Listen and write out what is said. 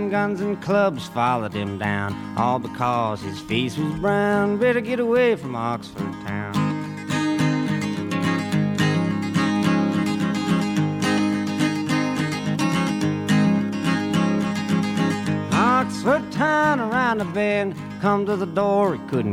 gun, guns and clubs followed him down, all because his face was brown. Better get away from Oxford town. Oxford town around the bend, come to the door, he couldn't